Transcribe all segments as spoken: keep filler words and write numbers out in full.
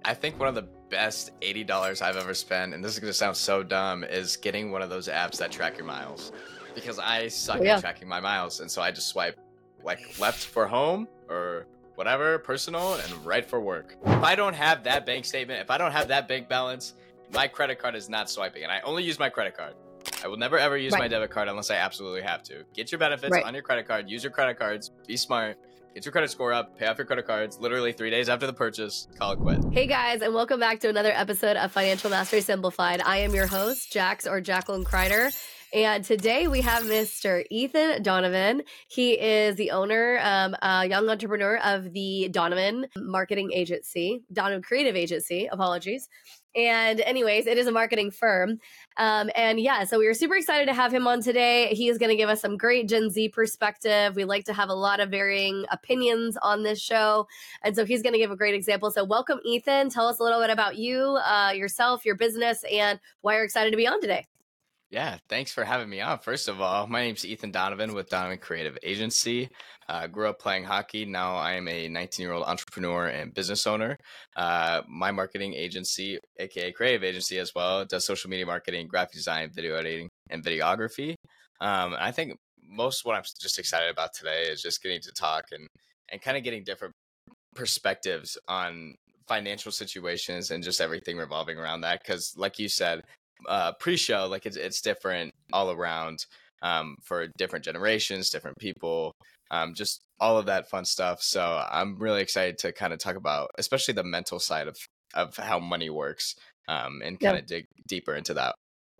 I think one of the best eighty dollars I've ever spent, and this is going to sound so dumb, is getting one of those apps that track your miles. Because I suck Oh, at yeah. tracking my miles, and so I just swipe like left for home or whatever, personal, and right for work. If I don't have that bank statement, if I don't have that bank balance, my credit card is not swiping, and I only use my credit card. I will never ever use Right. my debit card unless I absolutely have to. Get your benefits Right. on your credit card, use your credit cards, be smart, get your credit score up, pay off your credit cards literally three days after the purchase, call it quit. Hey guys, and welcome back to another episode of Financial Mastery Simplified. I am your host, Jax or Jacqueline Kreider. And today we have Mister Ethan Donovan. He is the owner, um, a young entrepreneur of the Donovan Marketing Agency, Donovan Creative Agency, apologies. And anyways, it is a marketing firm. Um, and yeah, so we were super excited to have him on today. He is going to give us some great Gen Z perspective. We like to have a lot of varying opinions on this show. And so he's going to give a great example. So welcome, Ethan. Tell us a little bit about you, uh, yourself, your business, and why you're excited to be on today. Yeah, thanks for having me on. First of all, my name's Ethan Donovan with Donovan Creative Agency. Uh, grew up playing hockey. Now I am a nineteen-year-old entrepreneur and business owner. Uh, my marketing agency, aka creative agency as well, does social media marketing, graphic design, video editing, and videography. Um, I think most what I'm just excited about today is just getting to talk and and kind of getting different perspectives on financial situations and just everything revolving around that. Because, like you said, uh pre-show, like it's it's different all around, um for different generations, different people, um just all of that fun stuff. So I'm really excited to kind of talk about especially the mental side of of how money works, um and kind Yeah. of dig deeper into that.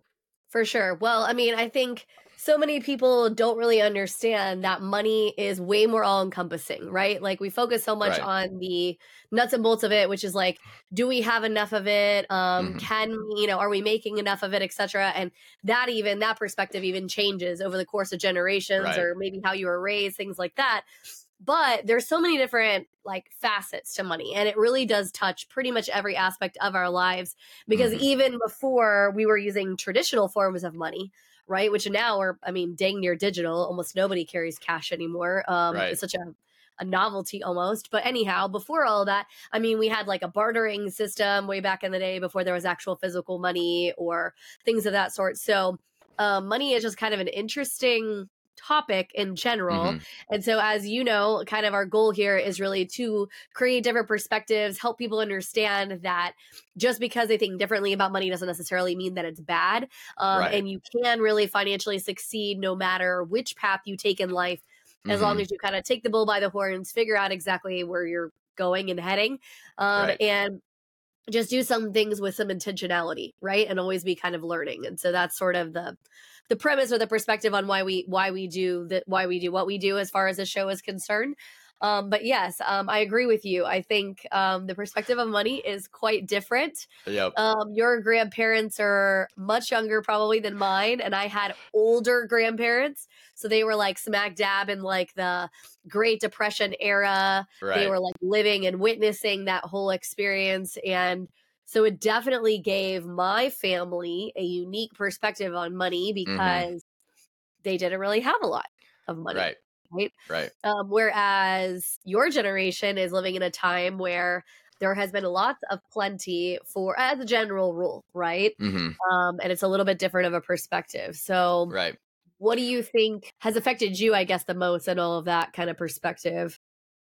For sure. Well, I mean, I think so many people don't really understand that money is way more all encompassing, right? Like we focus so much Right. on the nuts and bolts of it, which is like, do we have enough of it? Um, hmm can, you know, are we making enough of it, et cetera? And that even, that perspective even changes over the course of generations Right. or maybe how you were raised, things like that. But there's so many different like facets to money, and it really does touch pretty much every aspect of our lives. Because hmm even before we were using traditional forms of money, right, which now are, I mean, dang near digital. Almost nobody carries cash anymore. Um, Right. it's such a a novelty almost. But anyhow, before all of that, I mean, we had like a bartering system way back in the day before there was actual physical money or things of that sort. So um, money is just kind of an interesting topic in general. hmm And so, as you know, kind of our goal here is really to create different perspectives, help people understand that just because they think differently about money doesn't necessarily mean that it's bad. Um, Right. and you can really financially succeed no matter which path you take in life, as long hmm as you kind of take the bull by the horns, figure out exactly where you're going and heading, um, Right. and just do some things with some intentionality, right? And always be kind of learning. And so that's sort of the the premise or the perspective on why we why we do that why we do what we do as far as the show is concerned. Um, but yes, um, I agree with you. I think um, the perspective of money is quite different. Yep. Um, your grandparents are much younger probably than mine, and I had older grandparents, so they were like smack dab in like the Great Depression era. They Right. were like living and witnessing that whole experience, and so it definitely gave my family a unique perspective on money hmm because they didn't really have a lot of money, Right. right? Right. Um, whereas your generation is living in a time where there has been lots of plenty for, as a general rule, right? hmm Um, and it's a little bit different of a perspective. So, Right. what do you think has affected you, I guess, the most in all of that kind of perspective?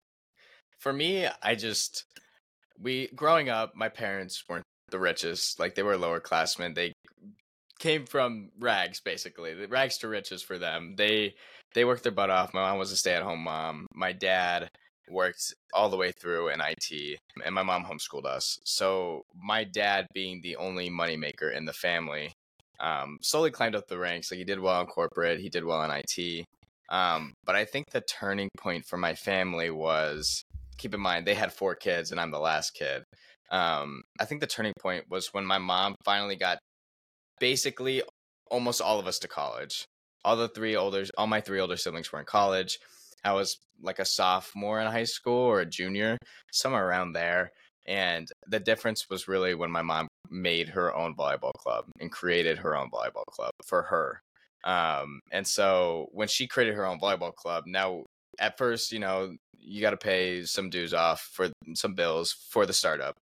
For me, I just we growing up, my parents weren't the richest. Like they were lower classmen. They came from rags, basically. The rags to riches for them. They they worked their butt off. My mom was a stay-at-home mom. My dad worked all the way through in I T, and my mom homeschooled us. So my dad, being the only moneymaker in the family, um, slowly climbed up the ranks. Like he did well in corporate, he did well in I T. Um, but I think the turning point for my family was, keep in mind, they had four kids, and I'm the last kid. Um, I think the turning point was when my mom finally got basically almost all of us to college. All the three older, all my three older siblings were in college. I was like a sophomore in high school or a junior, somewhere around there. And the difference was really when my mom made her own volleyball club and created her own volleyball club for her. Um, and so when she created her own volleyball club, now at first, you know, you got to pay some dues off for some bills for the startup.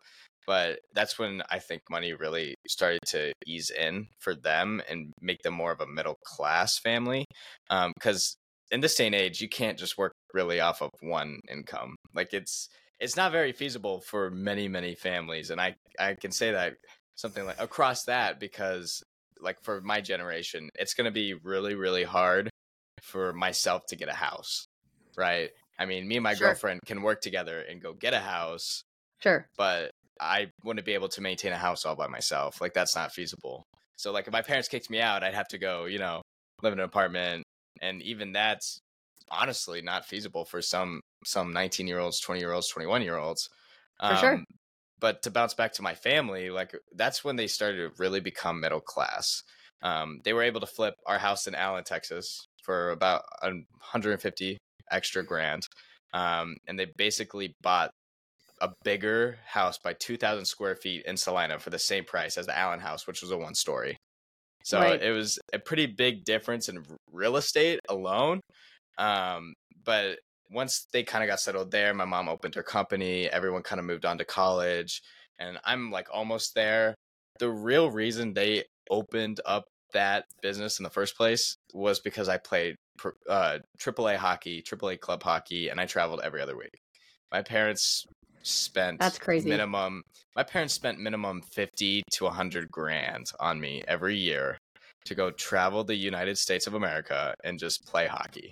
But that's when I think money really started to ease in for them and make them more of a middle class family. Um, because in this day and age, you can't just work really off of one income. Like it's it's not very feasible for many, many families. And I I can say that something like across that because like for my generation, it's gonna be really, really hard for myself to get a house. Right. I mean, me and my Sure. girlfriend can work together and go get a house, Sure. but I wouldn't be able to maintain a house all by myself. Like that's not feasible. So like if my parents kicked me out, I'd have to go, you know, live in an apartment. And even that's honestly not feasible for some some nineteen year olds, twenty year olds, twenty-one year olds. For sure. Um, but to bounce back to my family, like that's when they started to really become middle class. Um, they were able to flip our house in Allen, Texas for about one hundred fifty extra grand. Um, and they basically bought a bigger house by two thousand square feet in Salina for the same price as the Allen house, which was a one story. So Right. it was a pretty big difference in r- real estate alone. Um, but once they kind of got settled there, my mom opened her company, everyone kind of moved on to college, and I'm like almost there. The real reason they opened up that business in the first place was because I played pr- uh, triple A hockey, triple A club hockey, and I traveled every other week. My parents That's spent crazy. minimum my parents spent minimum fifty to one hundred grand on me every year to go travel the United States of America and just play hockey.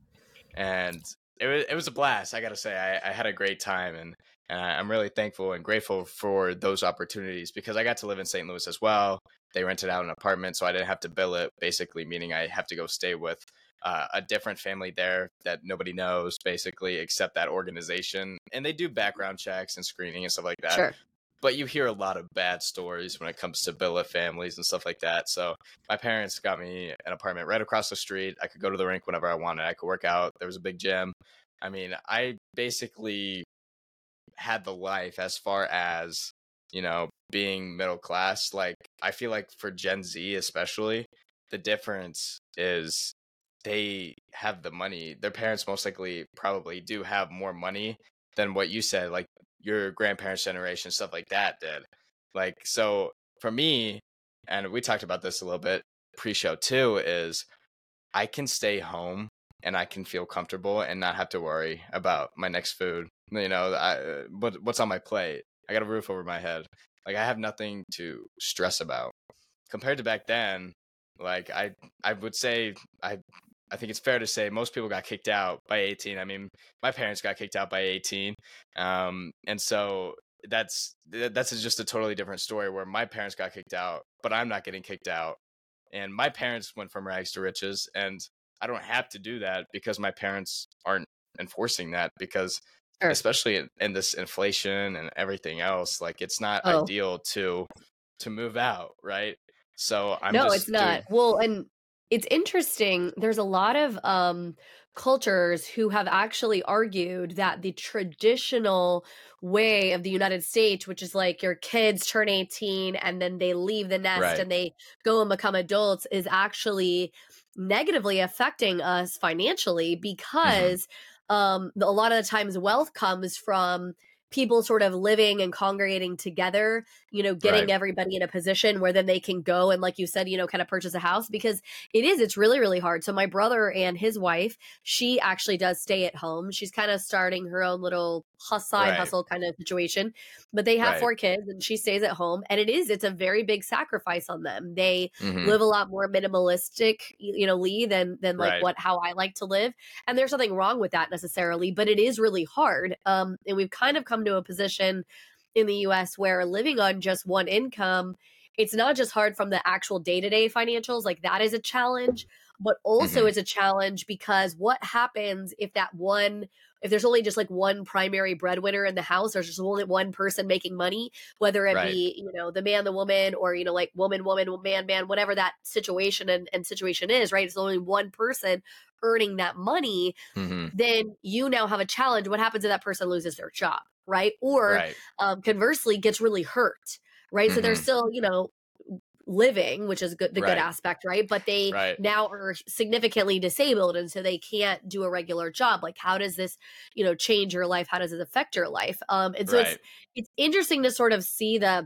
And it was it was a blast. I gotta say, I, I had a great time, and and I- I'm really thankful and grateful for those opportunities because I got to live in Saint Louis as well. They rented out an apartment, so I didn't have to bill it. Basically, meaning I have to go stay with uh, a different family there that nobody knows, basically, except that organization. And they do background checks and screening and stuff like that. Sure. But you hear a lot of bad stories when it comes to billet families and stuff like that. So my parents got me an apartment right across the street. I could go to the rink whenever I wanted. I could work out. There was a big gym. I mean, I basically had the life as far as, you know, being middle class. Like, I feel like for Gen Z, especially, the difference is they have the money. Their parents most likely probably do have more money than what you said, like your grandparents' generation, stuff like that did. Like, so for me, and we talked about this a little bit pre-show too, is I can stay home and I can feel comfortable and not have to worry about my next food. You know, I, what what's on my plate? I got a roof over my head. Like I have nothing to stress about. Compared to back then, like I I would say I I think it's fair to say most people got kicked out by eighteen. I mean, my parents got kicked out by eighteen. Um, and so that's that's just a totally different story where my parents got kicked out, but I'm not getting kicked out. And my parents went from rags to riches, and I don't have to do that because my parents aren't enforcing that because Sure. especially in, in this inflation and everything else, like it's not Oh, ideal to to move out, right? So I'm no, it's just not. doing Well, and it's interesting. There's a lot of um, cultures who have actually argued that the traditional way of the United States, which is like your kids turn eighteen and then they leave the nest right. and they go and become adults, is actually negatively affecting us financially Hmm. because um, a lot of the times wealth comes from people sort of living and congregating together, you know, getting Right. everybody in a position where then they can go and, like you said, you know, kind of purchase a house because it is, it's really, really hard. So my brother and his wife, she actually does stay at home. She's kind of starting her own little hus- side Right. hustle kind of situation, but they have Right. four kids and she stays at home. And it is, it's a very big sacrifice on them. They Hmm. live a lot more minimalistic, you know, Lee, than, than like Right. what, how I like to live. And there's nothing wrong with that necessarily, but it is really hard. Um, and we've kind of come to a position in the U S where living on just one income, it's not just hard from the actual day-to-day financials, like that is a challenge, but also Hmm. it's a challenge because what happens if that one if there's only just like one primary breadwinner in the house, there's just only one person making money, whether it Right. be, you know, the man, the woman, or, you know, like woman, woman, man, man, whatever that situation and, and situation is, right? It's only one person earning that money, Hmm. then you now have a challenge. What happens if that person loses their job, right? Or Right. um, conversely, gets really hurt, right? So they're Hmm. still, you know, living, which is good, the Right. good aspect, right? But they Right. now are significantly disabled, and so they can't do a regular job. Like, how does this, you know, change your life? How does it affect your life? Um, and so it's Right. it's interesting to sort of see the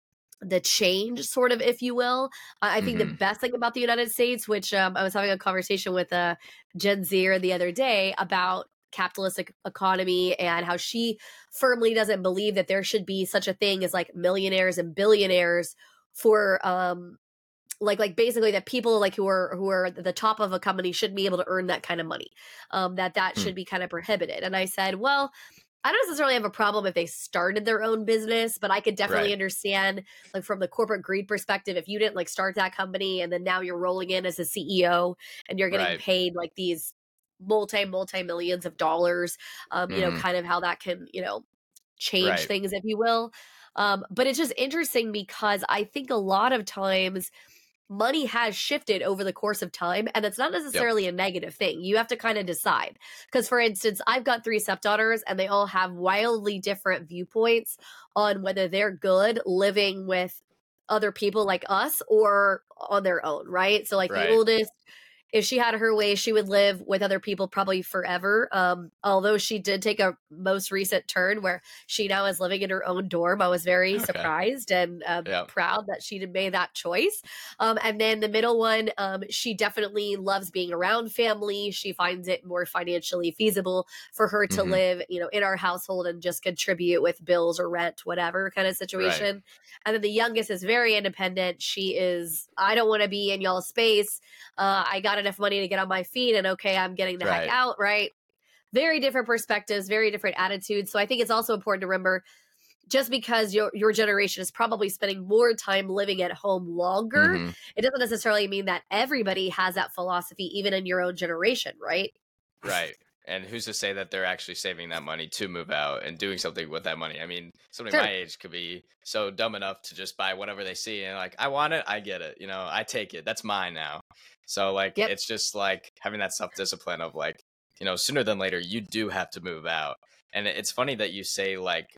the change, sort of, if you will. I I think the hmm best thing about the United States, which um, I was having a conversation with a Gen Zer the other day about capitalistic economy and how she firmly doesn't believe that there should be such a thing as like millionaires and billionaires for um like like basically that people like who are who are at the top of a company shouldn't be able to earn that kind of money, um that that Hmm. should be kind of prohibited. And I said, well, I don't necessarily have a problem if they started their own business, but I could definitely Right. understand, like, from the corporate greed perspective, if you didn't like start that company and then now you're rolling in as a C E O and you're getting Right. paid like these multi multi millions of dollars, um you know, hmm kind of how that can, you know, change Right. things, if you will. Um but it's just interesting because I think a lot of times money has shifted over the course of time, and it's not Yep. necessarily a negative thing. You have to kind of decide. Because, for instance, I've got three stepdaughters, and they all have wildly different viewpoints on whether they're good living with other people like us or on their own, right? So, like, the Right. oldest, if she had her way, she would live with other people probably forever. Um, although she did take a most recent turn where she now is living in her own dorm. I was very Okay. surprised and uh, Yep. proud that she did made that choice. Um, and then the middle one, um, she definitely loves being around family. She finds it more financially feasible for her to hmm live, you know, in our household and just contribute with bills or rent, whatever kind of Right. situation. And then the youngest is very independent. She is, I don't want to be in y'all's space. Uh, I got enough money to get on my feet, and okay, I'm getting the heck Right. out, right? Very different perspectives, very different attitudes. So I think it's also important to remember, just because your your generation is probably spending more time living at home longer, hmm it doesn't necessarily mean that everybody has that philosophy, even in your own generation, right? Right. And who's to say that they're actually saving that money to move out and doing something with that money? I mean, somebody my Sure. age could be so dumb enough to just buy whatever they see and like, I want it, I get it. You know, I take it. That's mine now. So like, Yep. it's just like having that self discipline of like, you know, sooner than later, you do have to move out. And it's funny that you say like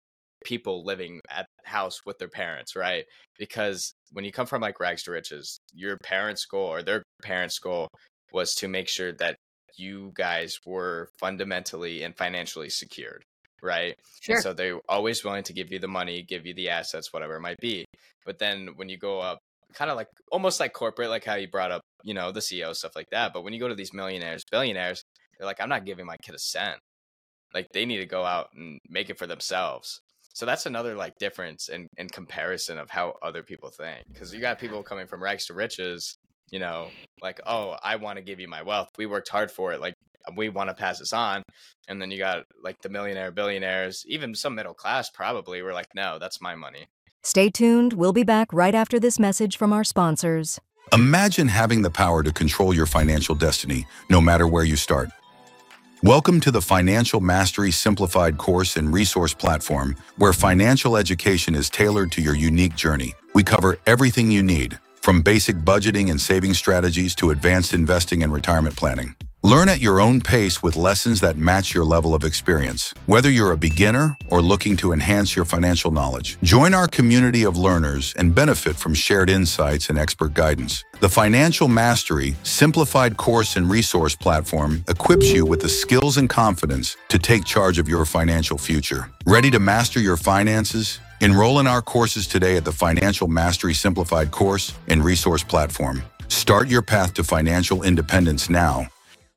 people living at the house with their parents, right? Because when you come from like rags to riches, your parents' goal or their parents' goal was to make sure that you guys were fundamentally and financially secured, right? And Sure. so they're always willing to give you the money, give you the assets, whatever it might be. But then when you go up, kind of like almost like corporate, like how you brought up, you know, the C E O, stuff like that. But when you go to these millionaires, billionaires, they're like, I'm not giving my kid a cent. Like they need to go out and make it for themselves. So that's another like difference in, in comparison of how other people think. Because you got people coming from rags to riches, you know, like, oh, I want to give you my wealth. We worked hard for it. Like we want to pass this on. And then you got like the millionaire billionaires, even some middle class probably were like, no, that's my money. Stay tuned. We'll be back right after this message from our sponsors. Imagine having the power to control your financial destiny, no matter where you start. Welcome to the Financial Mastery Simplified course and resource platform, where financial education is tailored to your unique journey. We cover everything you need, from basic budgeting and saving strategies to advanced investing and retirement planning. Learn at your own pace with lessons that match your level of experience. Whether you're a beginner or looking to enhance your financial knowledge, join our community of learners and benefit from shared insights and expert guidance. The Financial Mastery Simplified course and resource platform equips you with the skills and confidence to take charge of your financial future. Ready to master your finances? Enroll in our courses today at the Financial Mastery Simplified course and resource platform. Start your path to financial independence now.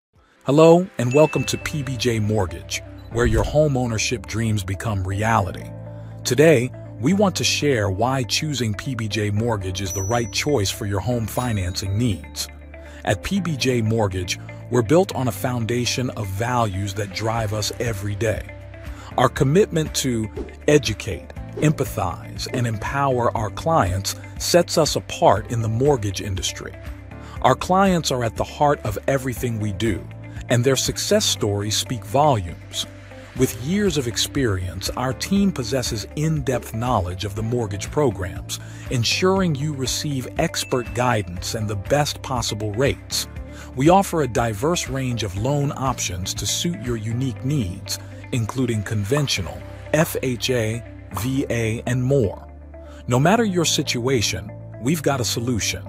Hello, and welcome to P B J Mortgage, where your home ownership dreams become reality. Today, we want to share why choosing P B J Mortgage is the right choice for your home financing needs. At P B J Mortgage, we're built on a foundation of values that drive us every day. Our commitment to educate, empathize, and empower our clients sets us apart in the mortgage industry. Our clients are at the heart of everything we do, and their success stories speak volumes. With years of experience, our team possesses in-depth knowledge of the mortgage programs, ensuring you receive expert guidance and the best possible rates. We offer a diverse range of loan options to suit your unique needs, including conventional, F H A, V A, and more. No matter your situation, we've got a solution.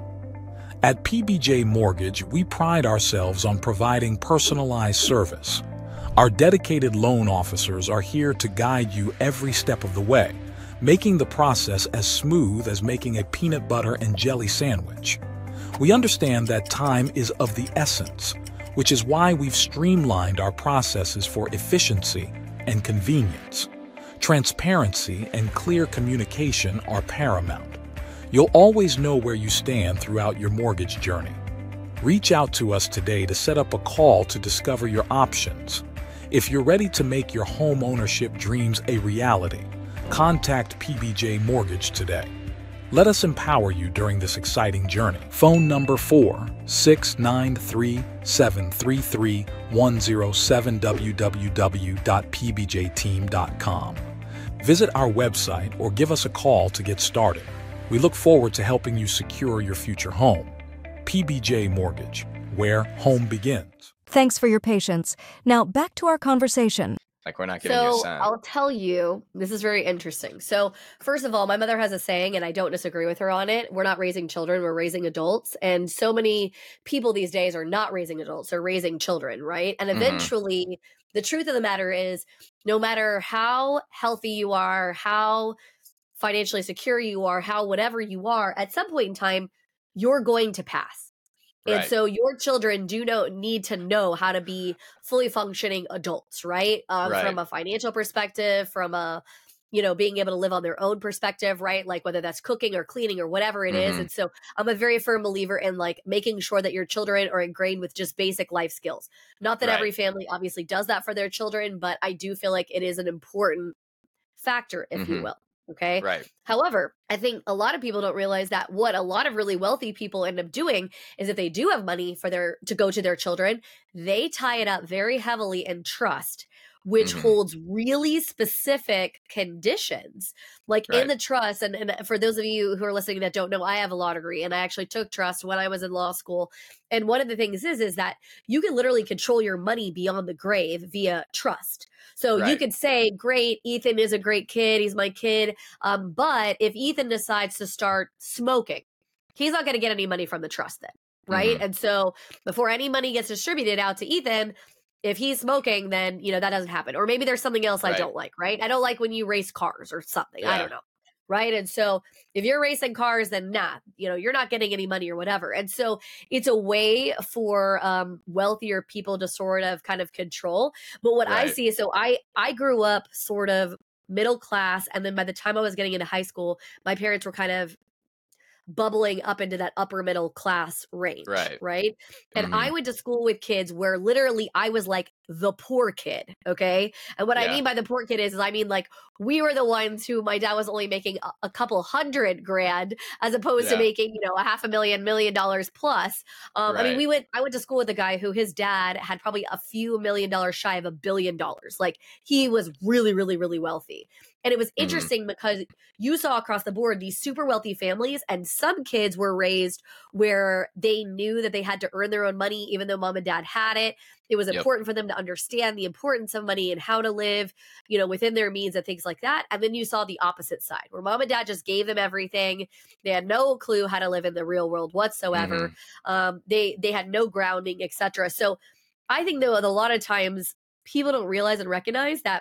At P B J Mortgage, we pride ourselves on providing personalized service. Our dedicated loan officers are here to guide you every step of the way, making the process as smooth as making a peanut butter and jelly sandwich. We understand that time is of the essence, which is why we've streamlined our processes for efficiency and convenience. Transparency and clear communication are paramount. You'll always know where you stand throughout your mortgage journey. Reach out to us today to set up a call to discover your options. If you're ready to make your home ownership dreams a reality, contact P B J Mortgage today. Let us empower you during this exciting journey. Phone number four six nine three, seven three three, one zero seven, w w w dot p b j team dot com. Visit our website or give us a call to get started. We look forward to helping you secure your future home. P B J Mortgage, where home begins. Thanks for your patience. Now back to our conversation. Like, we're not getting your So son. I'll tell you, this is very interesting. So first of all, my mother has a saying, and I don't disagree with her on it. We're not raising children, we're raising adults. And so many people these days are not raising adults, they're raising children, right? And Mhm. eventually, the truth of the matter is, no matter how healthy you are, how financially secure you are, how whatever you are, at some point in time, you're going to pass. And Right. so your children do know need to know how to be fully functioning adults, right? Um, Right. From a financial perspective, from a, you know, being able to live on their own perspective, right? Like whether that's cooking or cleaning or whatever it is. Mhm. And so I'm a very firm believer in like making sure that your children are ingrained with just basic life skills. Not that Right. every family obviously does that for their children, but I do feel like it is an important factor, if you Mhm. will. Okay. Right. However, I think a lot of people don't realize that what a lot of really wealthy people end up doing is if they do have money for their to go to their children, they tie it up very heavily in trust, which Mhm. holds really specific conditions. Like Right. in the trust, and, and for those of you who are listening that don't know, I have a law degree and I actually took trust when I was in law school. And one of the things is, is that you can literally control your money beyond the grave via trust. So you Right. could say, great, Ethan is a great kid. He's my kid. Um, but if Ethan decides to start smoking, he's not going to get any money from the trust then. Right. Mhm. And so before any money gets distributed out to Ethan, if he's smoking, then, you know, that doesn't happen. Or maybe there's something else I Right. don't like, right? I don't like when you race cars or something. I Yeah. don't know. Right. And so if you're racing cars, then nah, you know, you're not getting any money or whatever. And so it's a way for um, wealthier people to sort of kind of control. But what I Right. see is, so I, I grew up sort of middle class. And then by the time I was getting into high school, my parents were kind of bubbling up into that upper middle class range. Right. Right. And Mhm. I went to school with kids where literally I was like the poor kid. Okay. And what I Yeah. mean by the poor kid is, is I mean, like, we were the ones who my dad was only making a, a couple hundred grand as opposed to Yeah. making, you know, a half a million, million dollars plus. Um, I mean, Right. we went, I went to school with a guy who his dad had probably a few million dollars shy of a billion dollars. Like he was really, really, really wealthy. And it was Mhm. interesting because you saw across the board these super wealthy families, and some kids were raised where they knew that they had to earn their own money, even though mom and dad had it. It was Yep. important for them to understand the importance of money and how to live, you know, within their means and things like that. And then you saw the opposite side where mom and dad just gave them everything. They had no clue how to live in the real world whatsoever. Mhm. Um, they they had no grounding, et cetera. So I think though that a lot of times people don't realize and recognize that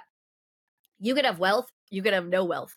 you could have wealth, you could have no wealth.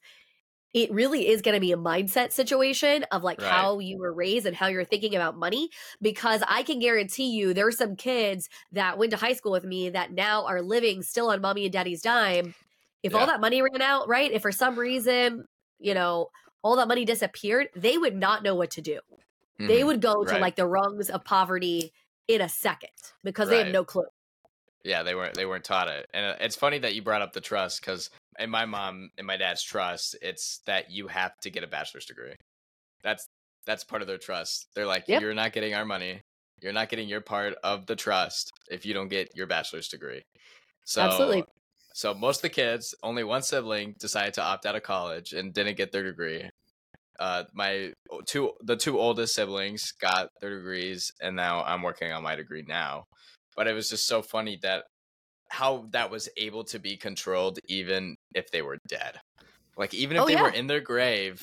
It really is going to be a mindset situation of like Right. how you were raised and how you're thinking about money. Because I can guarantee you there are some kids that went to high school with me that now are living still on mommy and daddy's dime. If all Yeah. that money ran out, right? If for some reason, you know, all that money disappeared, they would not know what to do. They Mhm. would go to Right. like the rungs of poverty in a second because they have Right. no clue. Yeah, they weren't they weren't taught it. And uh, it's funny that you brought up the trust, because in my mom and my dad's trust, it's that you have to get a bachelor's degree. That's that's part of their trust. They're like, Yep. you're not getting our money. You're not getting your part of the trust if you don't get your bachelor's degree. So Absolutely. so most of the kids, only one sibling decided to opt out of college and didn't get their degree. Uh, my two the two oldest siblings got their degrees, and now I'm working on my degree now. But it was just so funny that how that was able to be controlled even if they were dead. Like even if Oh, they were yeah. in their grave,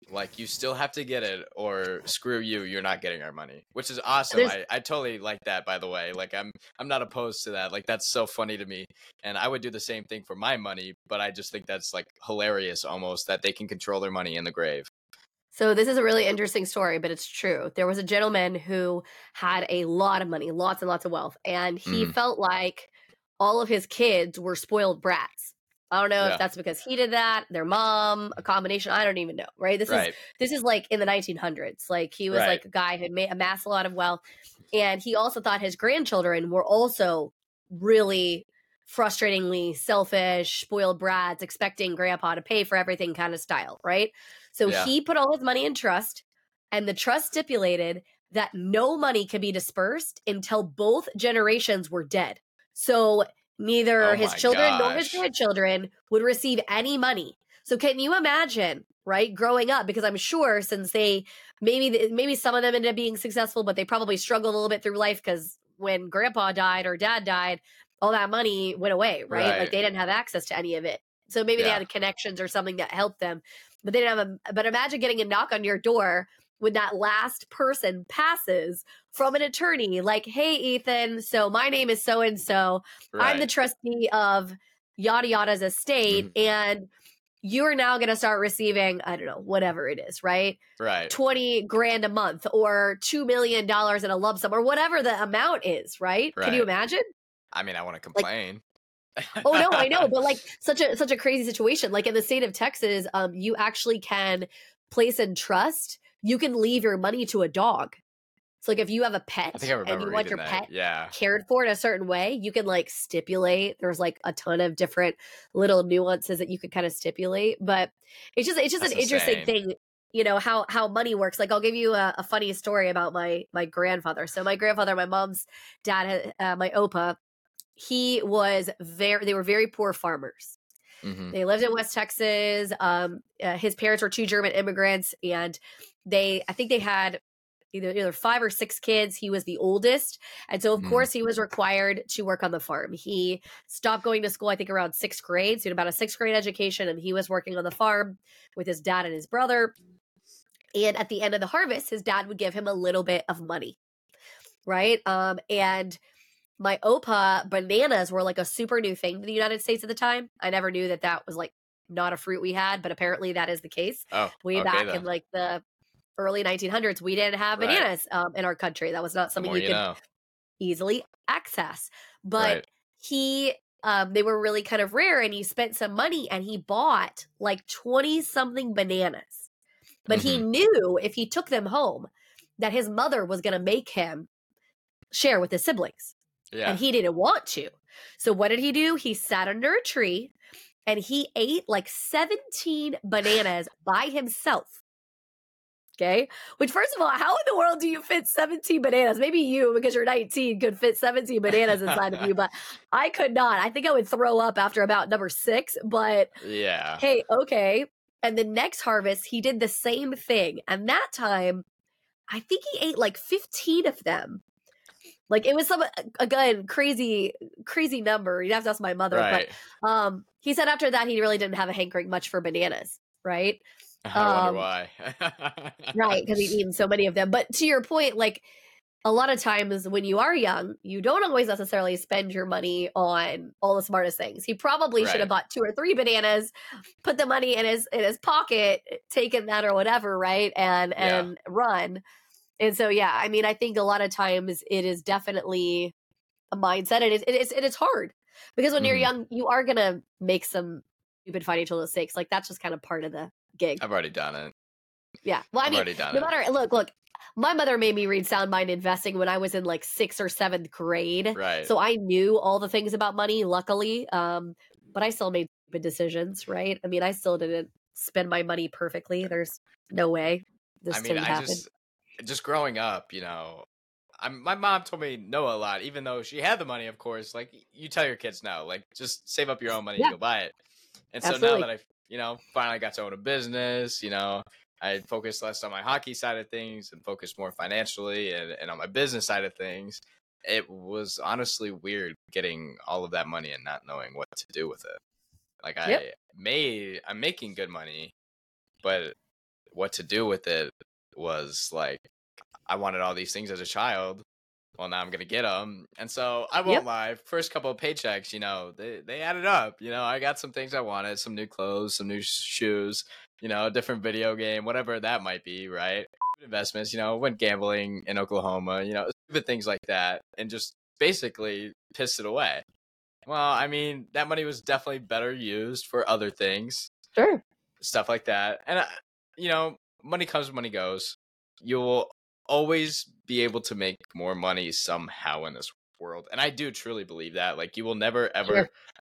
Like, you still have to get it, or screw you, you're not getting our money, which is awesome. There's I, I totally like that, by the way. Like, I'm I'm not opposed to that. Like, that's so funny to me. And I would do the same thing for my money, but I just think that's like hilarious almost, that they can control their money in the grave. So this is a really interesting story, but it's true. There was a gentleman who had a lot of money, lots and lots of wealth, and he Mhm. felt like all of his kids were spoiled brats. I don't know Yeah. if that's because he did that, their mom, a combination. I don't even know. Right? This is Right. this is like in the nineteen hundreds. Like he was Right. like a guy who had ma- amassed a lot of wealth, and he also thought his grandchildren were also really frustratingly selfish, spoiled brats, expecting grandpa to pay for everything kind of style. Right? So Yeah. he put all his money in trust, and the trust stipulated that no money could be dispersed until both generations were dead. So neither Oh his my children nor his gosh. grandchildren would receive any money. So can you imagine, right, growing up? Because I'm sure since they maybe th- maybe some of them ended up being successful, but they probably struggled a little bit through life because when grandpa died or dad died, all that money went away, right? Like Right. they didn't have access to any of it. So maybe they Yeah. had connections or something that helped them, but they didn't have a. But imagine getting a knock on your door when that last person passes from an attorney, like, "Hey, Ethan, so my name is so and so. I'm the Right. trustee of yada yada's estate, Mhm. and you're now going to start receiving, I don't know, whatever it is, right? Right. twenty grand a month or two million dollars in a lump sum or whatever the amount is, right? Can you Right. imagine? I mean, I want to Like, complain. oh no, I know, but like such a such a crazy situation. Like in the state of Texas, um, you actually can place in trust. You can leave your money to a dog. So like if you have a I pet think I and remember you want reading your that. pet Yeah. cared for in a certain way, you can like stipulate. There's like a ton of different little nuances that you could kind of stipulate, but it's just it's just That's an interesting insane. thing, you know, how how money works. Like I'll give you a, a funny story about my my grandfather. So my grandfather, my mom's dad, uh, my opa, he was very they were very poor farmers. hmm They lived in West Texas. Um, uh, his parents were two German immigrants, and they I think they had either either five or six kids. He was the oldest, and so of Mm. course he was required to work on the farm. He stopped going to school, I think, around sixth grade, so he had about a sixth grade education, and he was working on the farm with his dad and his brother. And at the end of the harvest, his dad would give him a little bit of money, right? Um, and my opa, bananas were like a super new thing in the United States at the time. I never knew that that was like not a fruit we had, but apparently that is the case. Oh, Way okay back in then. like the early nineteen hundreds, we didn't have Right. bananas um, in our country. That was not The something more you you could know. easily access. But Right. he, um, they were really kind of rare, and he spent some money and he bought like twenty something bananas. But he hmm knew if he took them home that his mother was going to make him share with his siblings. Yeah. And he didn't want to. So what did he do? He sat under a tree and he ate like seventeen bananas by himself. Okay. Which, first of all, how in the world do you fit seventeen bananas? Maybe you, because you're nineteen, could fit seventeen bananas inside of you, but I could not. I think I would throw up after about number six, but Yeah. hey, okay. And the next harvest, he did the same thing. And that time, I think he ate like fifteen of them. Like it was some, again, crazy, crazy number. You'd have to ask my mother. Right. But um, he said after that, he really didn't have a hankering much for bananas, right? I wonder Um, why. right, because he'd eaten so many of them. But to your point, like a lot of times when you are young, you don't always necessarily spend your money on all the smartest things. He probably should have Right. bought two or three bananas, put the money in his in his pocket, taken that or whatever, right? And Yeah. and run. And so yeah, I mean, I think a lot of times it is definitely a mindset. It is it is it is hard. Because when you're Mhm. young, you are gonna make some stupid financial mistakes. Like that's just kind of part of the gig. I've already done it. Yeah. Well, I I've mean, already done no it. matter look, look, my mother made me read Sound Mind Investing when I was in like sixth or seventh grade. Right. So I knew all the things about money, luckily. Um, but I still made stupid decisions, right? I mean, I still didn't spend my money perfectly. There's no way this I mean, didn't I happen. just just growing up, you know, I'm, my mom told me no a lot, even though she had the money, of course. Like, you tell your kids no, like, just save up your own money Yeah. and go buy it. And so now Absolutely. that I, you know, finally got to own a business, you know, I focused less on my hockey side of things and focused more financially and, and on my business side of things. It was honestly weird getting all of that money and not knowing what to do with it. Like, I Yep. made, I'm making good money, but what to do with it was like, I wanted all these things as a child. Well, now I'm going to get them. And so I won't Yep. lie. First couple of paychecks, you know, they, they added up. You know, I got some things I wanted, some new clothes, some new shoes, you know, a different video game, whatever that might be, right? Investments, you know, went gambling in Oklahoma, you know, stupid things like that, and just basically pissed it away. Well, I mean, that money was definitely better used for other things, Sure. stuff like that. And, uh, you know, money comes, money goes. You'll always be able to make more money somehow in this world. And I do truly believe that. Like, you will never, ever Sure.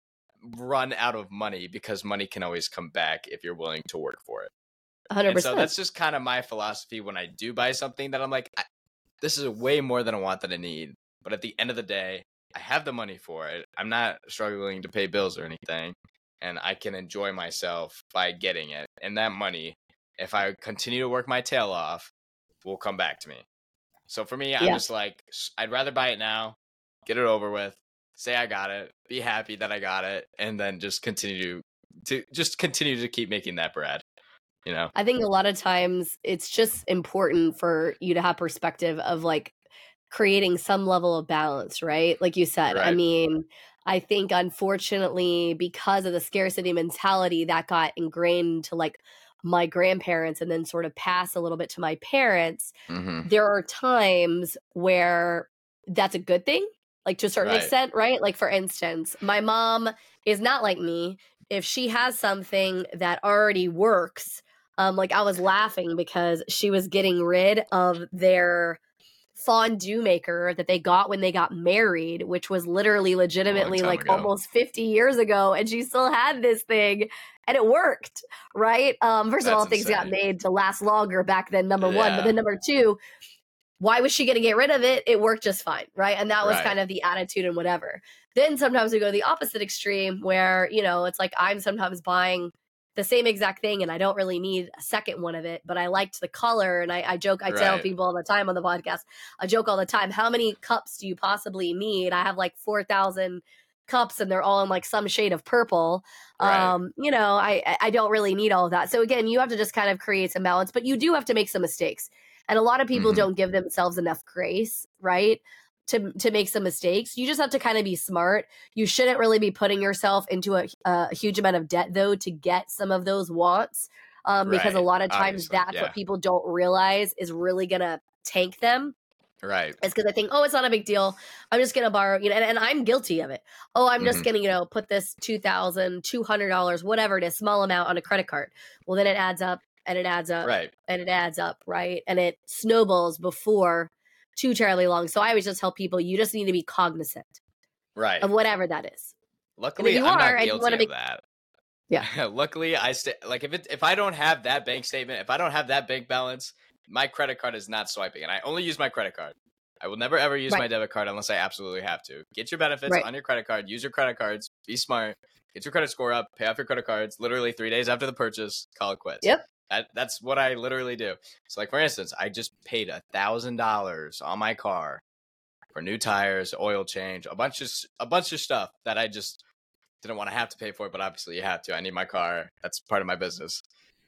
run out of money, because money can always come back if you're willing to work for it. one hundred And so percent. that's just kind of my philosophy when I do buy something that I'm like, I, this is way more than I want than I need. But at the end of the day, I have the money for it. I'm not struggling to pay bills or anything. And I can enjoy myself by getting it. And that money, if I continue to work my tail off, will come back to me. So for me, I'm Yeah. just like, I'd rather buy it now, get it over with, say I got it, be happy that I got it, and then just continue to, to just continue to keep making that bread. You know? I think a lot of times it's just important for you to have perspective of like creating some level of balance, right? Like you said, I Right. mean, I think unfortunately, because of the scarcity mentality that got ingrained to like my grandparents and then sort of passed a little bit to my parents, Mm-hmm. there are times where that's a good thing, like to a certain Right. extent, right? Like for instance, my mom is not like me. If she has something that already works, um, like I was laughing because she was getting rid of their fondue maker that they got when they got married, which was literally legitimately time like ago. almost fifty years ago, and she still had this thing and it worked, right? Um, first of all, That's things got insane. made to last longer back then, number one, but Yeah. then number two, why was she going to get rid of it? It worked just fine, right? And that was Right. kind of the attitude and whatever. Then sometimes we go to the opposite extreme where, you know, it's like I'm sometimes buying the same exact thing and I don't really need a second one of it, but I liked the color. And I, I joke, I tell Right. people all the time on the podcast, I joke all the time, how many cups do you possibly need? I have like four thousand cups and they're all in like some shade of purple. Right. Um, you know, I, I- I don't really need all of that. So again, you have to just kind of create some balance, but you do have to make some mistakes. And a lot of people Mhm. don't give themselves enough grace, right? To, to make some mistakes. You just have to kind of be smart. You shouldn't really be putting yourself into a, a huge amount of debt, though, to get some of those wants. Um, because a Right. lot of times Obviously, that's yeah. what people don't realize is really going to tank them. Right. It's because I think, oh, it's not a big deal. I'm just going to borrow, you know, and, and I'm guilty of it. Oh, I'm just Mhm. going to, you know, put this two thousand two hundred dollars, whatever it is, small amount on a credit card. Well, then it adds up and it adds up Right. and it adds up, right? And it snowballs before too terribly long. So I always just tell people, you just need to be cognizant Right. of whatever that is. Luckily, you I'm are, not and you guilty wanna of make- that. Yeah. Luckily, I stay like if it if I don't have that bank statement, if I don't have that bank balance, my credit card is not swiping, and I only use my credit card. I will never ever use Right. my debit card unless I absolutely have to. Get your benefits Right. on your credit card. Use your credit cards. Be smart. Get your credit score up. Pay off your credit cards. Literally three days after the purchase, call it quits. Yep. That, that's what I literally do. So, like for instance, I just paid a thousand dollars on my car for new tires, oil change, a bunch of a bunch of stuff that I just didn't want to have to pay for, but obviously you have to. I need my car. That's part of my business.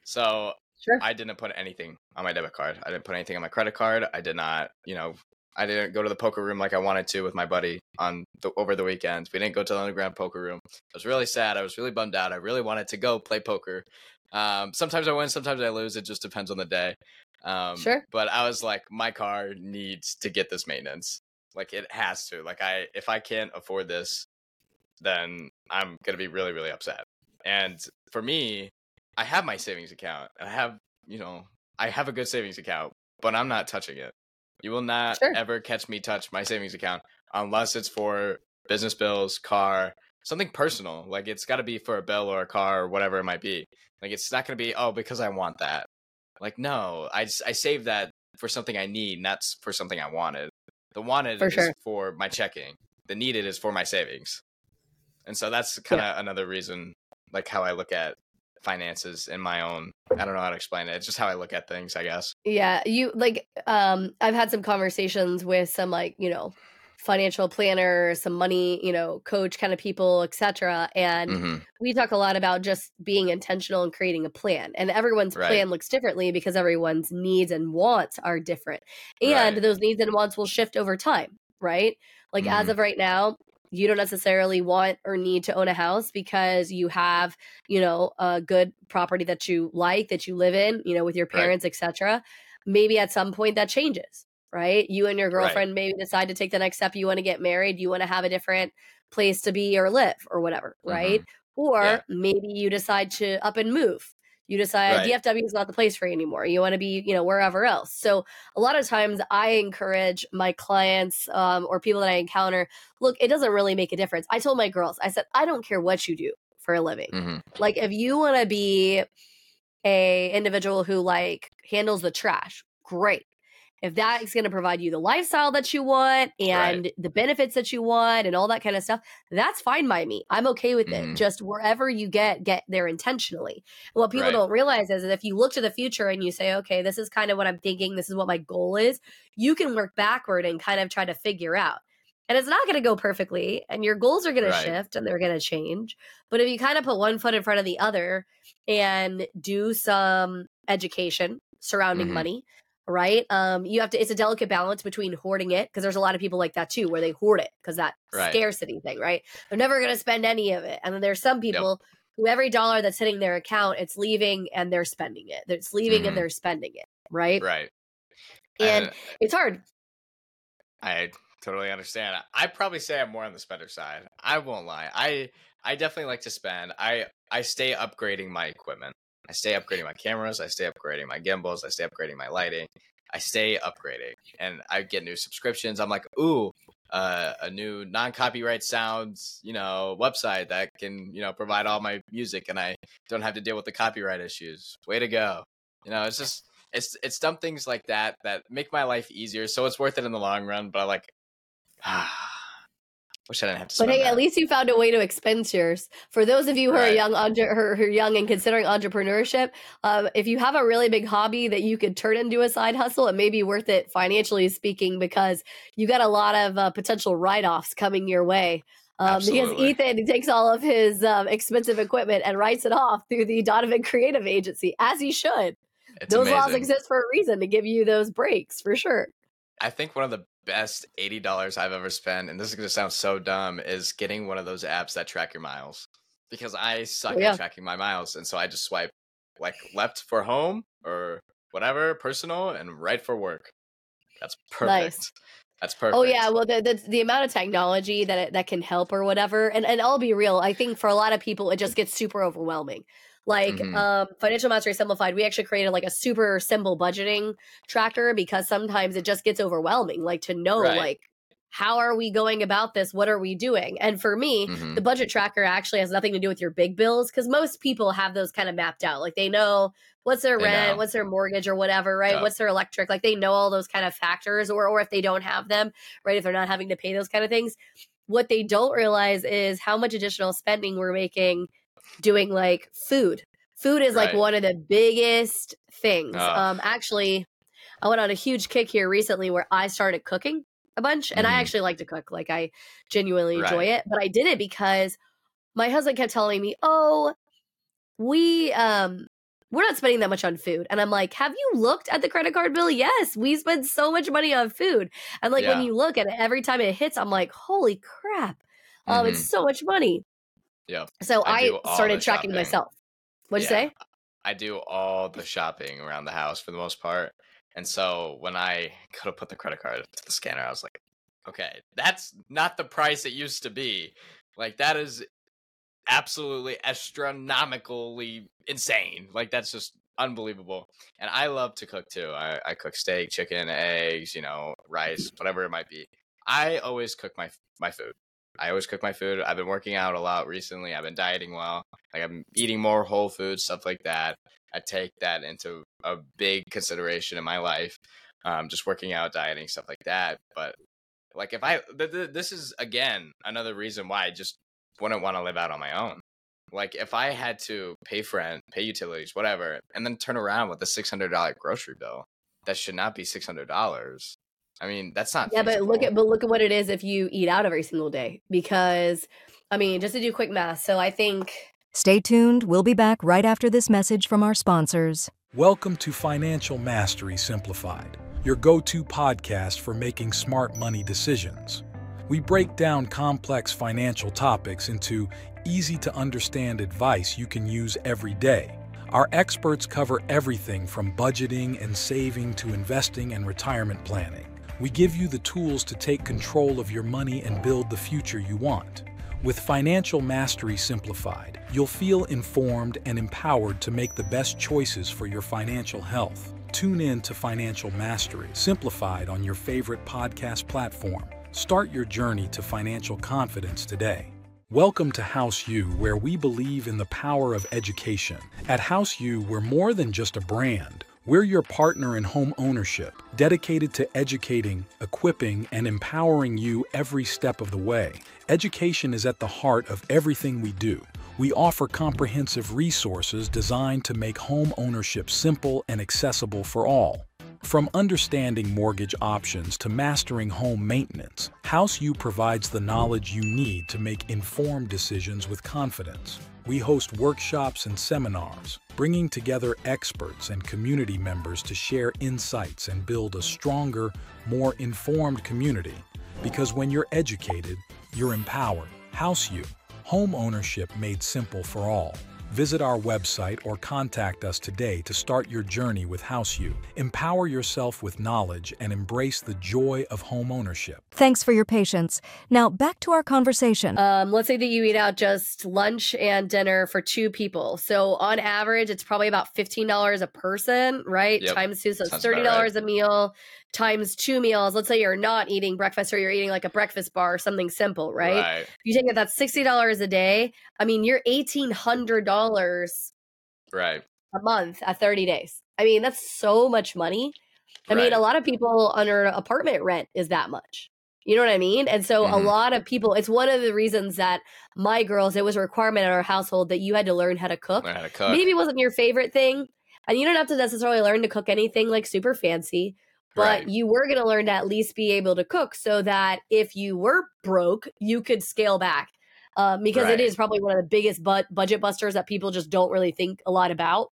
So Sure. I didn't put anything on my debit card. I didn't put anything on my credit card. I did not, you know, I didn't go to the poker room like I wanted to with my buddy on the, over the weekend. We didn't go to the underground poker room. I was really sad. I was really bummed out. I really wanted to go play poker. Um, sometimes I win, sometimes I lose. It just depends on the day. Um, Sure. But I was like, my car needs to get this maintenance. Like it has to. Like I, if I can't afford this, then I'm gonna be really, really upset. And for me, I have my savings account. I have, you know, I have a good savings account, but I'm not touching it. You will not Sure. ever catch me touch my savings account unless it's for business bills, car, something personal. Like it's got to be for a bill or a car or whatever it might be. Like it's not going to be, oh, because I want that. Like, no, I, I save that for something I need, not for something I wanted. The wanted For is sure. for my checking. The needed is for my savings. And so that's kind of another reason, like how I look at finances in my own, I don't know how to explain it. It's just how I look at things, I guess. Yeah, you like um I've had some conversations with some like, you know, financial planner, some money, you know, coach kind of people, et cetera. And Mm-hmm. we talk a lot about just being intentional and creating a plan. And everyone's Right. plan looks differently because everyone's needs and wants are different. And Right. those needs and wants will shift over time, right? Like as Mhm. of right now, you don't necessarily want or need to own a house because you have, you know, a good property that you like, that you live in, you know, with your Right. parents, et cetera. Maybe at some point that changes, right? You and your Right. girlfriend maybe decide to take the next step. You want to get married. You want to have a different place to be or live or whatever, right? Mhm. Or Yeah. maybe you decide to up and move. You decide Right. D F W is not the place for you anymore. You want to be, you know, wherever else. So a lot of times I encourage my clients um, or people that I encounter, look, it doesn't really make a difference. I told my girls, I said, I don't care what you do for a living. Mhm. Like if you want to be a individual who like handles the trash, great. If that is going to provide you the lifestyle that you want and Right. the benefits that you want and all that kind of stuff, that's fine by me. I'm okay with it. Mhm. Just wherever you get, get there intentionally. And what people Right. don't realize is that if you look to the future and you say, okay, this is kind of what I'm thinking, this is what my goal is, you can work backward and kind of try to figure out. And it's not going to go perfectly, and your goals are going to Right. shift and they're going to change. But if you kind of put one foot in front of the other and do some education surrounding Mhm. money, right? Um, you have to, it's a delicate balance between hoarding it, because there's a lot of people like that too, where they hoard it because that Right. scarcity thing, right? They're never going to spend any of it. And then there's some Yep. people who every dollar that's hitting their account, it's leaving and they're spending it. It's leaving and Mhm. they're spending it, right? Right. And And it's hard. I totally understand. I'd probably say I'm more on the spender side. I won't lie. I I definitely like to spend. I I stay upgrading my equipment. I stay upgrading my cameras. I stay upgrading my gimbals. I stay upgrading my lighting. I stay upgrading, and I get new subscriptions. I'm like, ooh, uh, a new non-copyright sounds, you know, website that can, you know, provide all my music, and I don't have to deal with the copyright issues. Way to go! You know, it's just it's it's dumb things like that that make my life easier. So it's worth it in the long run. But I like, ah, wish I didn't have to But spend hey, at that. least you found a way to expense yours. For those of you who are Right. young, entre- who are who are young and considering entrepreneurship, um, if you have a really big hobby that you could turn into a side hustle, it may be worth it financially speaking, because you got a lot of uh, potential write-offs coming your way. Um, because Absolutely. Ethan takes all of his um, expensive equipment and writes it off through the Donovan Creative Agency, as he should. It's Those laws amazing. exist for a reason, to give you those breaks, for sure. I think one of the best eighty dollars I've ever spent, and this is going to sound so dumb, is getting one of those apps that track your miles. Because I suck Oh, yeah. at tracking my miles. And so I just swipe like left for home or whatever, personal, and right for work. That's perfect. Nice. That's perfect. Oh yeah, well the, the the amount of technology that it, that can help or whatever, and and I'll be real, I think for a lot of people it just gets super overwhelming. Like Mhm. um, Financial Mastery Simplified, we actually created like a super simple budgeting tracker, because sometimes it just gets overwhelming. Like to know Right. like how are we going about this? What are we doing? And for me, Mhm. the budget tracker actually has nothing to do with your big bills, because most people have those kind of mapped out. Like they know what's their They rent, know. what's their mortgage or whatever, right? Yep. What's their electric? Like they know all those kind of factors, or or if they don't have them, right? If they're not having to pay those kind of things. What they don't realize is how much additional spending we're making doing like food. Food is like Right. one of the biggest things. Oh. Um, actually, I went on a huge kick here recently where I started cooking a bunch, and I Mhm. actually like to cook. Like I genuinely enjoy Right. it, but I did it because my husband kept telling me, "Oh, we um we're not spending that much on food." And I'm like, "Have you looked at the credit card bill? Yes, we spend so much money on food." And like when Yeah. you look at it, every time it hits, I'm like, "Holy crap. Um it's Mhm. so much money." Yep. So I do I all started the tracking shopping. myself. What'd Yeah. you say? I do all the shopping around the house for the most part. And so when I go to put the credit card to the scanner, I was like, okay, that's not the price it used to be. Like that is absolutely astronomically insane. Like that's just unbelievable. And I love to cook too. I, I cook steak, chicken, eggs, you know, rice, whatever it might be. I always cook my my food. I always cook my food. I've been working out a lot recently. I've been dieting well. Like I'm eating more whole foods, stuff like that. I take that into a big consideration in my life. Um, just working out, dieting, stuff like that. But like if I, th- th- this is again another reason why I just wouldn't want to live out on my own. Like if I had to pay for rent, pay utilities, whatever, and then turn around with a six hundred dollars grocery bill, that should not be six hundred dollars. I mean, that's not Yeah, but look feasible. at but look at what it is if you eat out every single day. Because, I mean, just to do quick math. So I think Stay tuned. We'll be back right after this message from our sponsors. Welcome to Financial Mastery Simplified, your go-to podcast for making smart money decisions. We break down complex financial topics into easy-to-understand advice you can use every day. Our experts cover everything from budgeting and saving to investing and retirement planning. We give you the tools to take control of your money and build the future you want. With Financial Mastery Simplified, you'll feel informed and empowered to make the best choices for your financial health. Tune in to Financial Mastery Simplified on your favorite podcast platform. Start your journey to financial confidence today. Welcome to House U, where we believe in the power of education. At House U, we're more than just a brand. We're your partner in home ownership, dedicated to educating, equipping, and empowering you every step of the way. Education is at the heart of everything we do. We offer comprehensive resources designed to make home ownership simple and accessible for all. From understanding mortgage options to mastering home maintenance, House U provides the knowledge you need to make informed decisions with confidence. We host workshops and seminars, bringing together experts and community members to share insights and build a stronger, more informed community. Because when you're educated, you're empowered. House U, home ownership made simple for all. Visit our website or contact us today to start your journey with House U. Empower yourself with knowledge and embrace the joy of home ownership. Thanks for your patience. Now back to our conversation. Um, let's say that you eat out just lunch and dinner for two people. So on average, it's probably about fifteen dollars a person, right? Yep. Times two, so it's Sounds thirty about dollars right. a meal times two meals. Let's say you're not eating breakfast or you're eating like a breakfast bar or something simple, right? Right. You take it, that's sixty dollars a day. I mean, you're eighteen hundred dollars Right. a month at thirty days. I mean, that's so much money. I mean, Right. a lot of people under apartment rent is that much. You know what I mean? And so a Mhm. lot of people, it's one of the reasons that my girls, it was a requirement in our household that you had to learn how to cook. Learn how to cook. Maybe it wasn't your favorite thing. And you don't have to necessarily learn to cook anything like super fancy, but Right. you were going to learn to at least be able to cook so that if you were broke, you could scale back. Um, because Right. it is probably one of the biggest bu- budget busters that people just don't really think a lot about.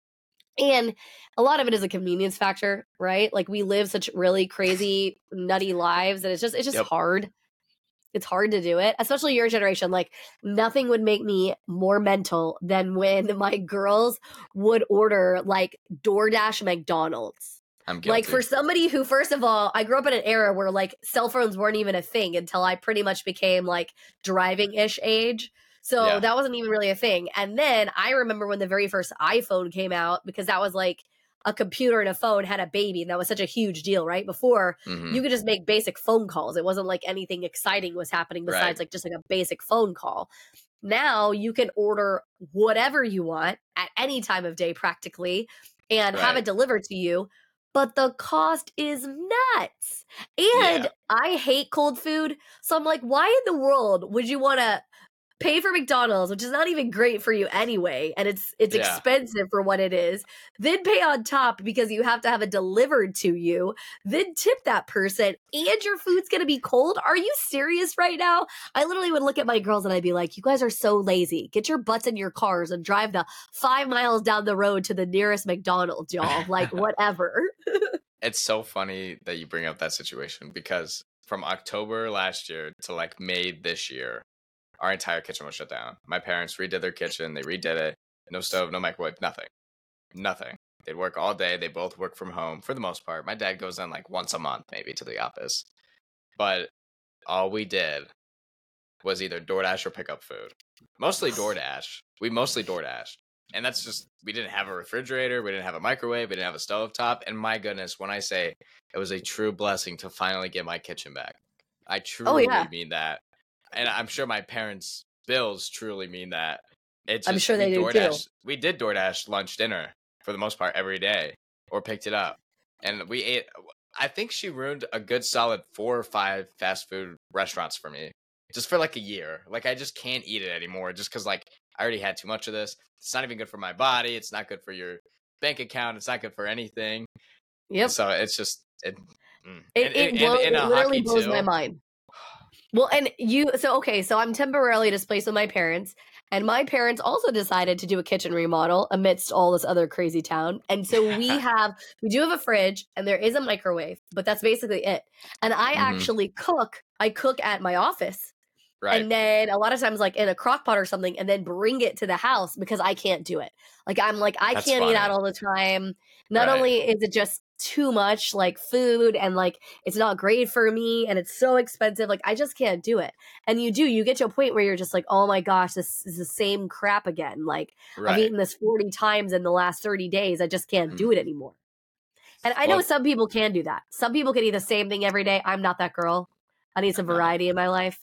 And a lot of it is a convenience factor, right? Like we live such really crazy, nutty lives that it's just it's just Yep. hard. It's hard to do it, especially your generation. Like nothing would make me more mental than when my girls would order like DoorDash McDonald's. I'm guilty. Like for somebody who, first of all, I grew up in an era where like cell phones weren't even a thing until I pretty much became like driving-ish age. So Yeah. that wasn't even really a thing. And then I remember when the very first iPhone came out, because that was like a computer and a phone had a baby. And that was such a huge deal, right? Before Mhm. you could just make basic phone calls. It wasn't like anything exciting was happening besides Right. like just like a basic phone call. Now you can order whatever you want at any time of day practically and have Right. it delivered to you. But the cost is nuts. And Yeah. I hate cold food. So I'm like, why in the world would you want to pay for McDonald's, which is not even great for you anyway, and it's it's Yeah. expensive for what it is, then pay on top because you have to have it delivered to you, then tip that person, and your food's gonna be cold? Are you serious right now? I literally would look at my girls and I'd be like, you guys are so lazy. Get your butts in your cars and drive the five miles down the road to the nearest McDonald's, y'all. Like, whatever. It's so funny that you bring up that situation because from October last year to like May this year, our entire kitchen was shut down. My parents redid their kitchen. They redid it. No stove, no microwave, nothing. Nothing. They'd work all day. They both work from home for the most part. My dad goes in like once a month, maybe to the office. But all we did was either DoorDash or pick up food. Mostly DoorDash. We mostly DoorDash. And that's just, we didn't have a refrigerator. We didn't have a microwave. We didn't have a stovetop. And my goodness, when I say it was a true blessing to finally get my kitchen back, I truly yeah. mean that. And I'm sure my parents' bills truly mean that. It's I'm just, sure they we do, too. DoorDash, we did DoorDash lunch, dinner for the most part every day, or picked it up, and we ate. I think she ruined a good solid four or five fast food restaurants for me, just for like a year. Like I just can't eat it anymore, just because like I already had too much of this. It's not even good for my body. It's not good for your bank account. It's not good for anything. Yep. So it's just it. Mm. It, And, it, and, blows, and, and it a literally hockey blows my too. mind. Well, and you, so, okay, so I'm temporarily displaced with my parents, and my parents also decided to do a kitchen remodel amidst all this other crazy town. And so we have, we do have a fridge and there is a microwave, but that's basically it. And I Mhm. actually cook, I cook at my office. Right. And then a lot of times, like in a crock pot or something, and then bring it to the house because I can't do it. Like, I'm like, I That's can't eat out funny. all the time. Not Right. only is it just too much like food and like it's not great for me and it's so expensive, like I just can't do it. And you do, you get to a point where you're just like, oh my gosh, this is the same crap again. Like, I've Right. eaten this forty times in the last thirty days. I just can't Mhm. do it anymore. And I know Well, some people can do that. Some people can eat the same thing every day. I'm not that girl. I need some no. variety in my life.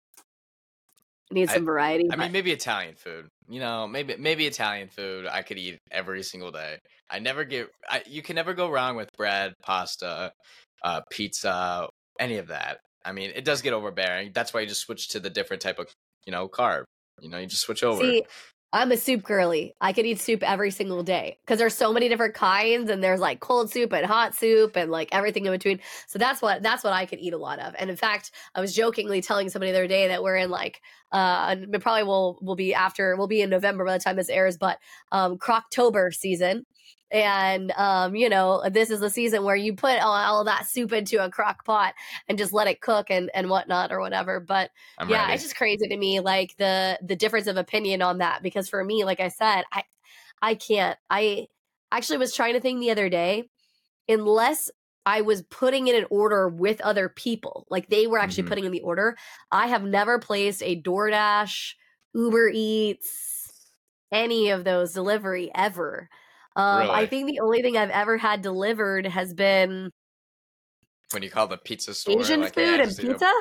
I need I, some variety. I but mean, maybe Italian food. You know, maybe maybe Italian food I could eat every single day. I never get. I, you can never go wrong with bread, pasta, uh, pizza, any of that. I mean, it does get overbearing. That's why you just switch to the different type of, you know, carb. You know, you just switch over. See, I'm a soup girly. I could eat soup every single day because there's so many different kinds, and there's like cold soup and hot soup and like everything in between. So that's what that's what I could eat a lot of. And in fact, I was jokingly telling somebody the other day that we're in like uh, and it probably will will be after we'll be in November by the time this airs, but um, Croctober season. And um, you know, this is the season where you put all, all that soup into a crock pot and just let it cook and and whatnot or whatever. But I'm yeah, ready. it's just crazy to me, like the the difference of opinion on that. Because for me, like I said, I I can't. I actually was trying to think the other day, unless I was putting in an order with other people, like they were actually Mhm. putting in the order. I have never placed a DoorDash, Uber Eats, any of those delivery ever. Um, I Really? think the only thing I've ever had delivered has been When you call the pizza store, Asian like, hey, I food and just need pizza.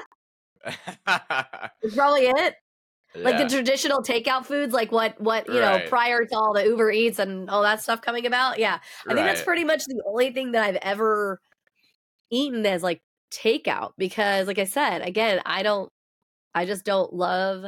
a. Is probably it. Like the Yeah. traditional takeout foods, like what what you know Right. prior to all the Uber Eats and all that stuff coming about. Yeah, I think that's Right. pretty much the only thing that I've ever eaten as like takeout. Because, like I said, again, I don't, I just don't love.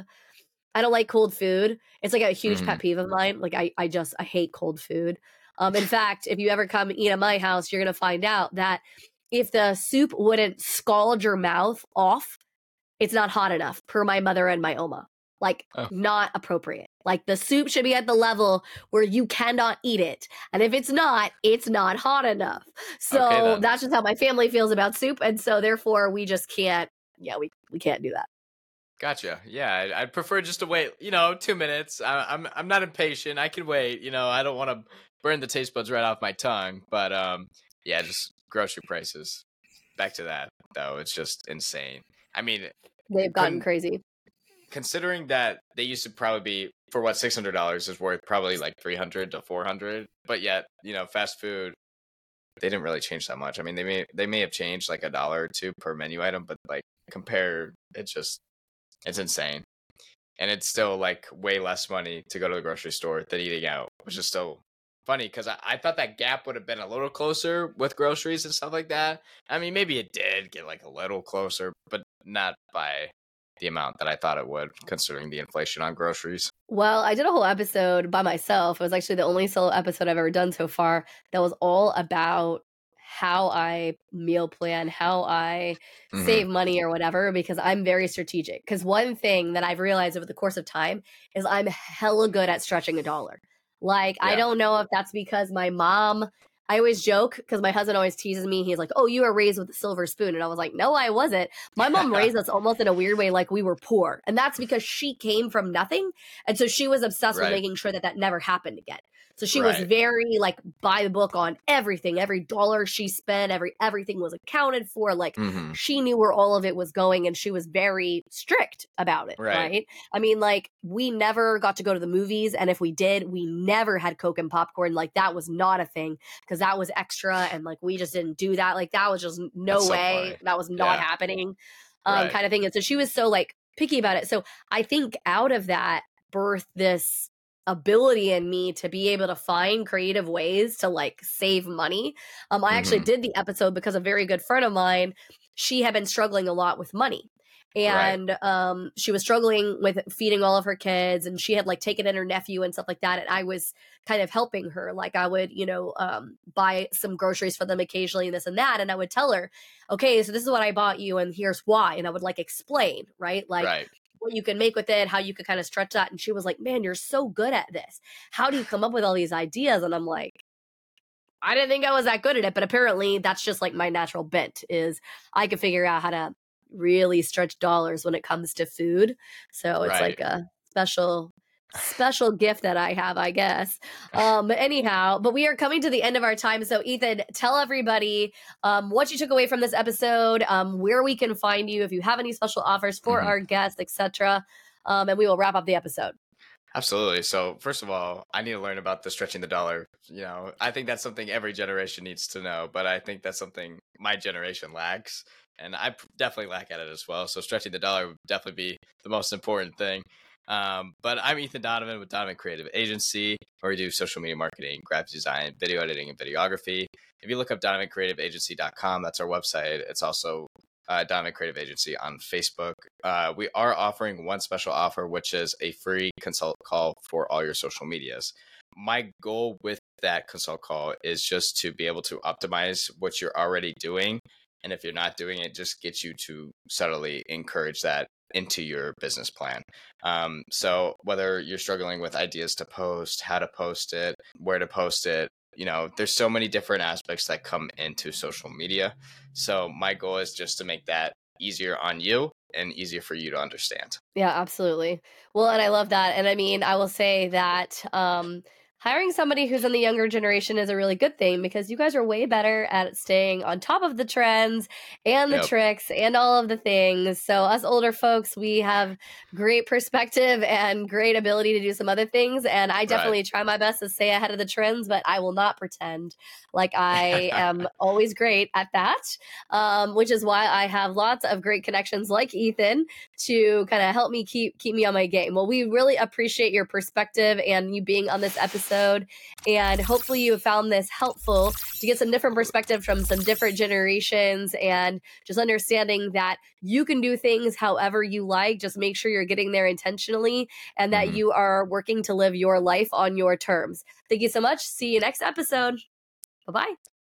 I don't like cold food. It's like a huge Mhm. pet peeve of mine. Like I, I just I hate cold food. Um, in fact, if you ever come eat at my house, you're gonna find out that if the soup wouldn't scald your mouth off, it's not hot enough, per my mother and my Oma. Like, Oh. not appropriate. Like, the soup should be at the level where you cannot eat it. And if it's not, it's not hot enough. So Okay, then. that's just how my family feels about soup. And so therefore we just can't, yeah, we, we can't do that. Gotcha. Yeah, I'd, I'd prefer just to wait. You know, two minutes. I, I'm I'm not impatient. I can wait. You know, I don't want to burn the taste buds right off my tongue. But um, yeah, just grocery prices. Back to that though. It's just insane. I mean, They've gotten couldn't- crazy. considering that they used to probably be for what six hundred dollars is worth probably like three hundred to four hundred, but yet you know fast food they didn't really change that much. I mean they may they may have changed like a dollar or two per menu item, but like compare it's just it's insane, and it's still like way less money to go to the grocery store than eating out, which is still funny because I, I thought that gap would have been a little closer with groceries and stuff like that. I mean maybe it did get like a little closer, but not by the amount that I thought it would, considering the inflation on groceries. Well, I did a whole episode by myself. It was actually the only solo episode I've ever done so far that was all about how I meal plan, how I Mhm. save money or whatever, because I'm very strategic. Because one thing that I've realized over the course of time is I'm hella good at stretching a dollar. Like, I Yeah. don't know if that's because my mom, I always joke because my husband always teases me. He's like, oh, you were raised with a silver spoon. And I was like, no, I wasn't. My mom raised us almost in a weird way, like we were poor. And that's because she came from nothing. And so she was obsessed Right. with making sure that that never happened again. So she was Right. very like by the book on everything. Every dollar she spent, every everything was accounted for. Like Mhm. she knew where all of it was going, and she was very strict about it. Right. Right. I mean, like we never got to go to the movies, and if we did, we never had Coke and popcorn. Like that was not a thing because that was extra, and like we just didn't do that. Like that was just no That's so way. funny. That was not Yeah. happening, um, Right. kind of thing. And so she was so like picky about it. So I think out of that birthed this ability in me to be able to find creative ways to like save money. Um, I actually Mhm. did the episode because a very good friend of mine, she had been struggling a lot with money. And right. um, she was struggling with feeding all of her kids, and she had like taken in her nephew and stuff like that. And I was kind of helping her. Like I would, you know, um, buy some groceries for them occasionally and this and that. And I would tell her, okay, so this is what I bought you and here's why. And I would like explain, right? Like right. what you can make with it, how you could kind of stretch that. And she was like, man, you're so good at this. How do you come up with all these ideas? And I'm like, I didn't think I was that good at it, but apparently that's just like my natural bent is I could figure out how to really stretch dollars when it comes to food. So it's right. like a special special gift that I have, I guess. Um, anyhow, but we are coming to the end of our time. So Ethan, tell everybody um, what you took away from this episode, um, where we can find you, if you have any special offers for mm-hmm. our guests, et cetera. Um, and we will wrap up the episode. Absolutely. So first of all, I need to learn about the stretching the dollar. You know, I think that's something every generation needs to know, but I think that's something my generation lacks. And I definitely lack at it as well. So stretching the dollar would definitely be the most important thing. Um, but I'm Ethan Donovan with Donovan Creative Agency, where we do social media marketing, graphic design, video editing, and videography. If you look up donovan creative agency dot com, that's our website. It's also uh, Donovan Creative Agency on Facebook. Uh, we are offering one special offer, which is a free consult call for all your social medias. My goal with that consult call is just to be able to optimize what you're already doing. And if you're not doing it, just get you to subtly encourage that into your business plan. Um, so whether you're struggling with ideas to post, how to post it, where to post it, you know, there's so many different aspects that come into social media. So my goal is just to make that easier on you and easier for you to understand. Yeah, absolutely. Well, and I love that. And I mean, I will say that um, hiring somebody who's in the younger generation is a really good thing because you guys are way better at staying on top of the trends and the yep. tricks and all of the things. So us older folks, we have great perspective and great ability to do some other things. And I definitely right. try my best to stay ahead of the trends, but I will not pretend like I am always great at that, um, which is why I have lots of great connections like Ethan to kind of help me keep keep me on my game. Well, we really appreciate your perspective and you being on this episode. And hopefully you have found this helpful to get some different perspective from some different generations and just understanding that you can do things however you like. Just make sure you're getting there intentionally and that mm-hmm. you are working to live your life on your terms. Thank you so much. See you next episode. Bye-bye.